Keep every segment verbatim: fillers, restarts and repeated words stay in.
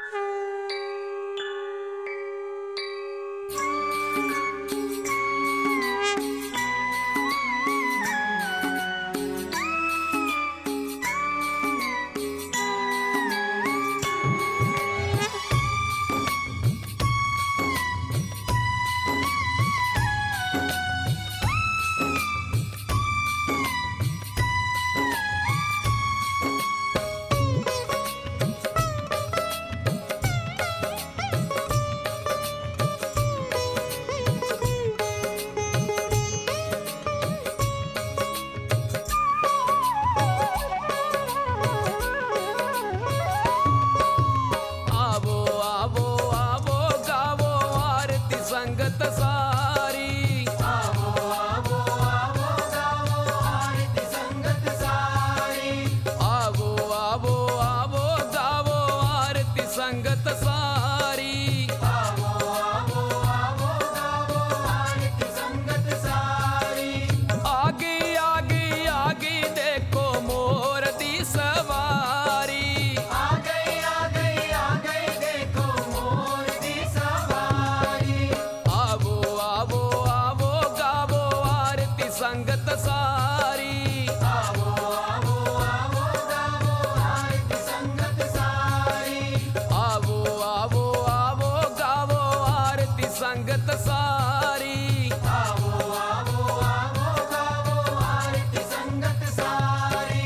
संगत सारी आवो आवो आवो गावो आरती संगत सारी आवो आवो आवो गावो आरती संगत सारी आवो आवो आवो गावो आरती संगत सारी आगे आगे आगे देखो मोर दी सवारी आ गई आ गई आ गई देखो मोर दी सवारी आवो आवो आवो गावो आरती संगत सारी आवो आवो आवो गावो आरती संगत सारी आवो आवो आवो गावो आरती संगत सारी आवो आवो आवो गावो आरती संगत सारी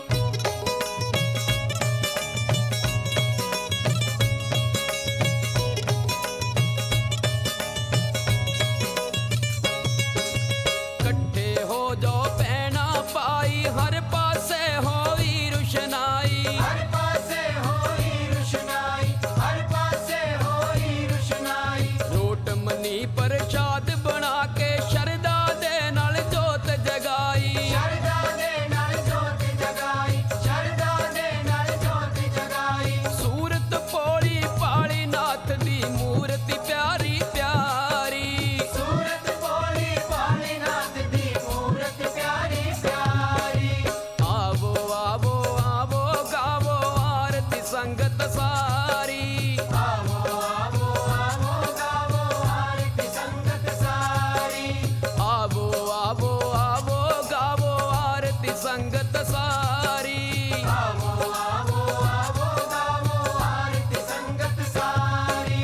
कट्ठे हो जो पहना पाई हर पासे होई रुशनाई हर पासे होई रुशनाई हर पासे होई रुशनाई रोट मनी प्रसाद बना के शरदा दे नाल जोत जगाई शरदा दे नाल जोत जगाई शरदा दे नाल जोत जगाई सूरत पोली पाली नाथ दी मूर्ति प्यारी प्यारी सूरत बोली पालीनाथ दी मूरत प्यारी प्यारी आवो आवो आवो गावो आरती संगत सारी आवो आवो आवो गावो आरती संगत सारी आवो आवो आवो गावो आरती संगत सारी आवो आवो आवो गावो आरती संगत सारी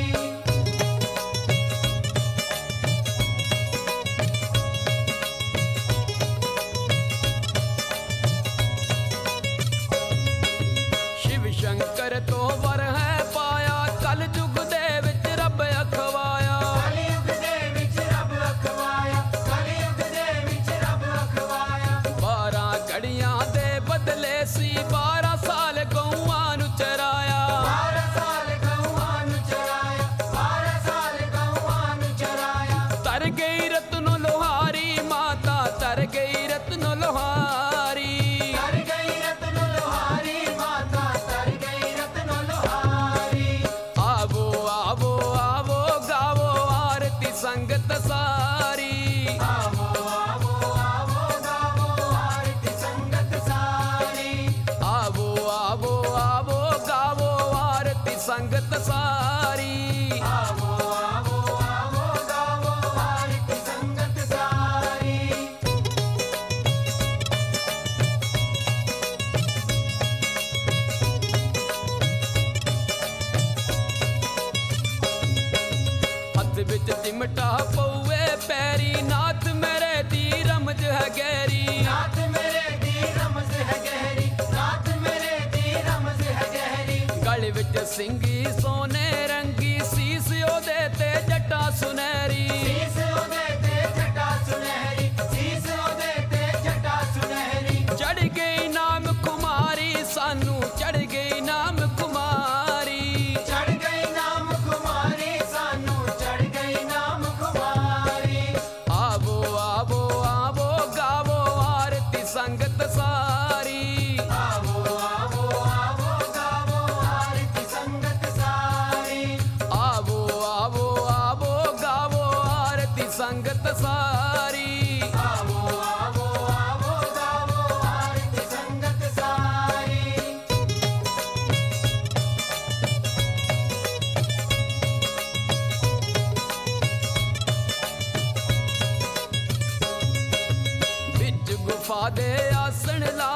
शिव शंकर तो वर है पाया कल जुग दे विच रब अखवाया कलयुग दे विच रब अखवाया कलयुग दे विच रब अखवाया बारह घड़ियां दे बदले सी बारह साल गौआं नु चराया बारह साल गौआं नु चराया बारह साल गौआं नु चराया तर गई रत्न लोहारी माता तर गई रत्न लोहारी तर गई रत्न लोहारी माता तर गई रत्न लोहारी आवो आवो आवो गावो आरती संगत सारी आवो आवो आवो गावो आरती संगत सारी आवो आवो आवो गावो आरती संगत सारी आवो आवो आवो गावो आरती संगत सारी हथ विच चिमटा पौए पैरी नाथ मेरे दी रमज है गहरी नाथ मेरे दी रमज है गहरी नाथ मेरे दी रमज है गहरी गल विच सिंगी सोने रंगी सीस ओदे ते जटा सुनहरी सीस ओदे ते जटा सुनहरी सीस ओदे ते जटा सुनहरी चढ़ गई नाम कुमारी सानू चढ़ गई नाम कुमारी चढ़ गई नाम कुमारी सानू चढ़ गई नाम कुमारी आवो आवो आवो गावो आरती संगत सारी आवो आवो आवो गावो आरती संगत सारी आवो आवो आवो गावो ਦੇ ਆਸਣ ਲਾ